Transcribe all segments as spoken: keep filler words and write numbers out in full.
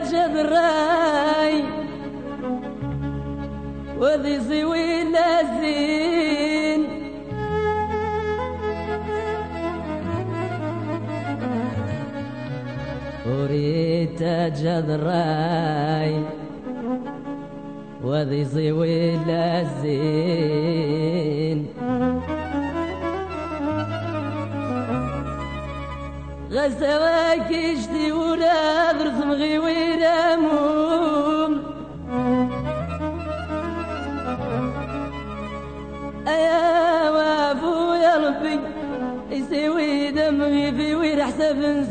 جاب الراي وذي زوي لازين وريت جاب الراي وذي زوي لازين غزواك يجدي ولا برثم غي ويراموم أيا وابو يا ربي يسوي دمغي في وير حسب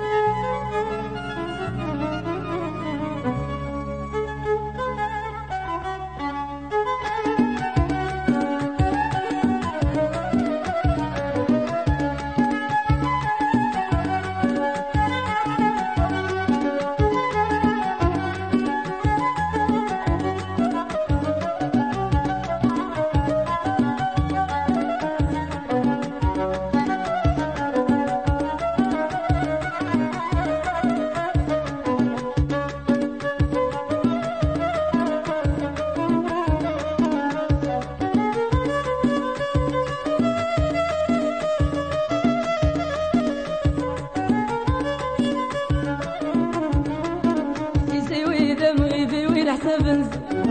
حسبنز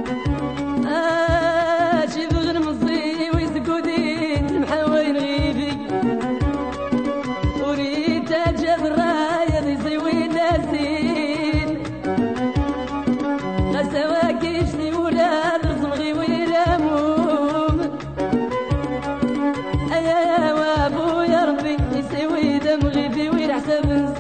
آشي بغير مصي ويسكودين المحاوين غيبي وريت جاب الراية يسوي ناسين غسواك يشتي ولا درسم غي ويراموم أيا وابو يا ربي يسوي دمغي في وير حسبنز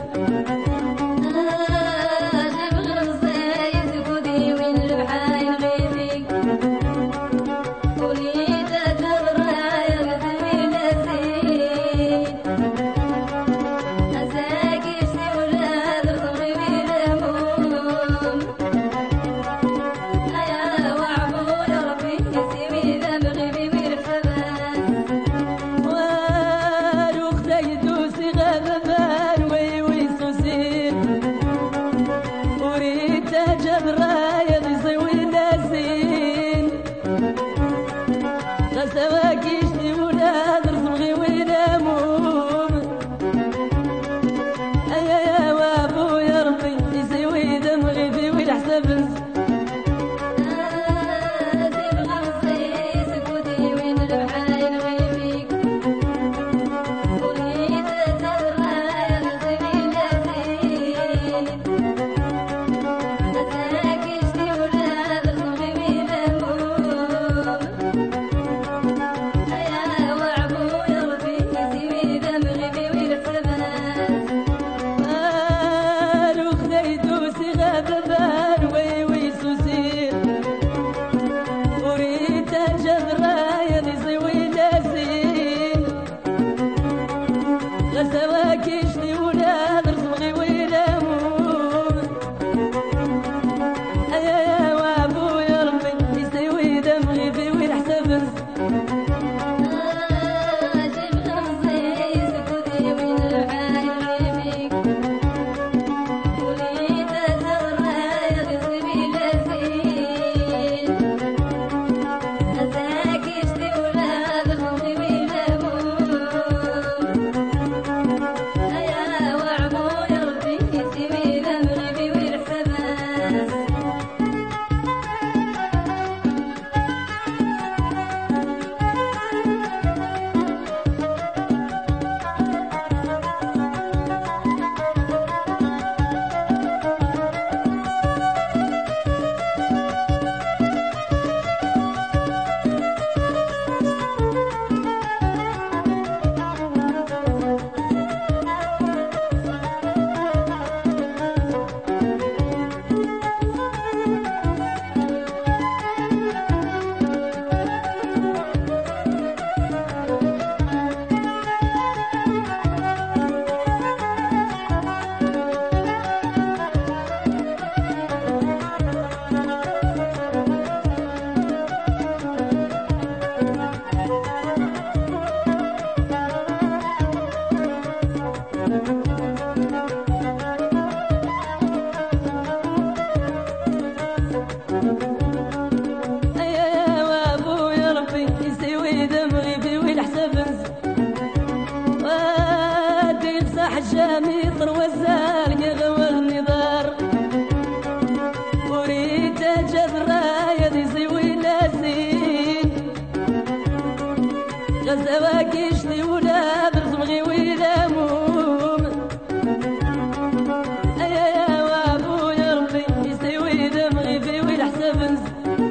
غسواك يشتي ولا درسم غي ويناموم أيا يا وابو يا ربي يسوي دمغي في ويل حسب غسواك يشتي ولا درسم غي ويراموم أيا يا وابو يا ربي يسوي دمغي في وير حسب غزواكيش لي ولا برزم غي ولا موم ايا يا وابو يا ربي يسوي دم غي في ويل حساب نز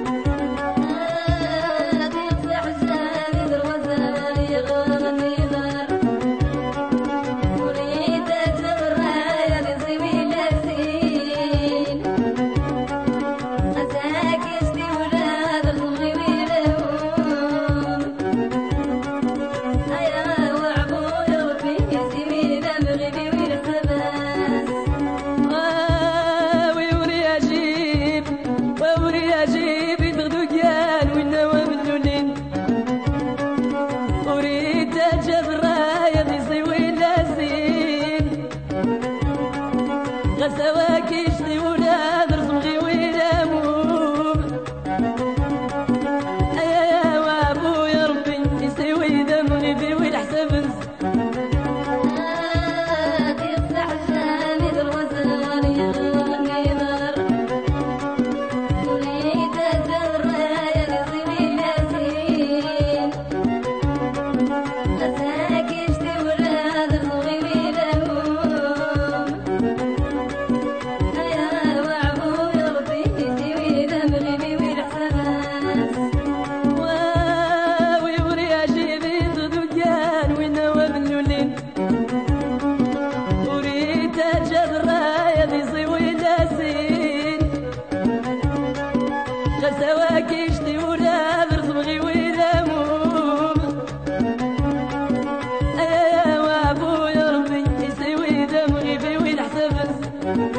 غزواكيش لي ولا برزم غي ولا موم ايا يا وابو يا ربي يسوي دم غي في ويل حساب نز غزواكيش لي ولا برزم غي ولا موم ايا يا وابو يا ربي يسوي دم غي في ويل حساب نز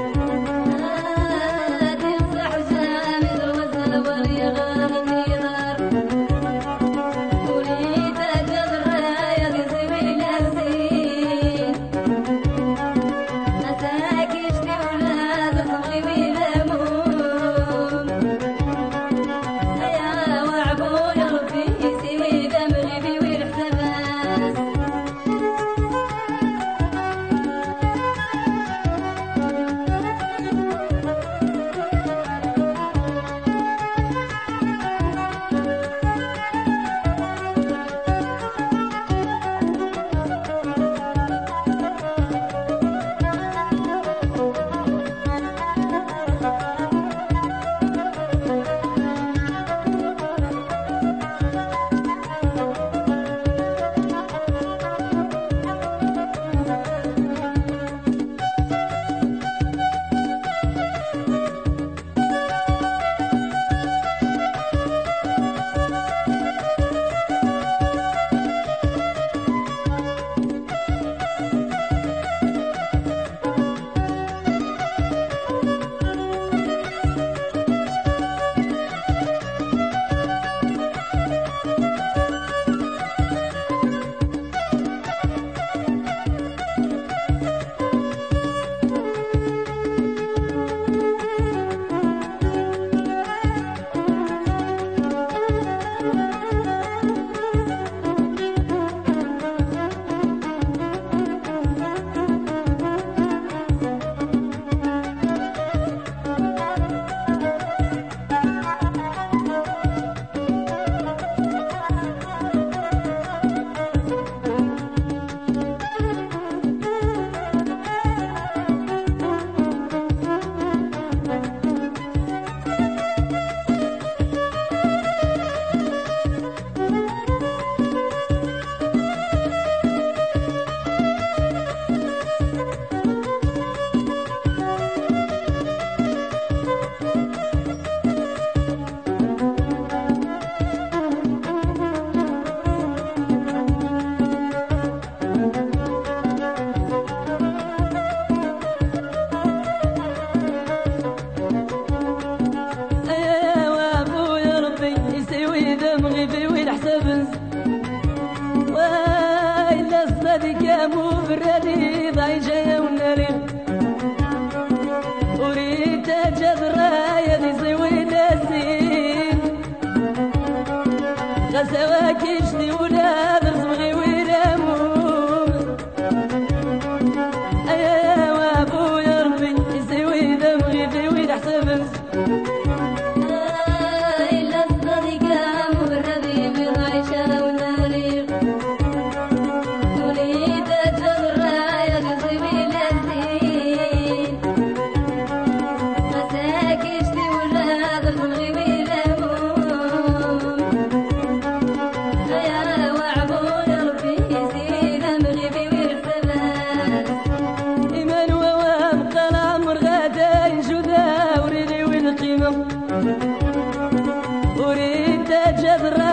مو برالي ضاي جاية وناري وريت جذرايا دي زوي ناسين غزواكيش لي ولا برزم غي ولا موم ايا وابو يا ربي يسوي دمغي في وين حسب إلا الصديقة مو بالربيب ضاي جاية وناري برا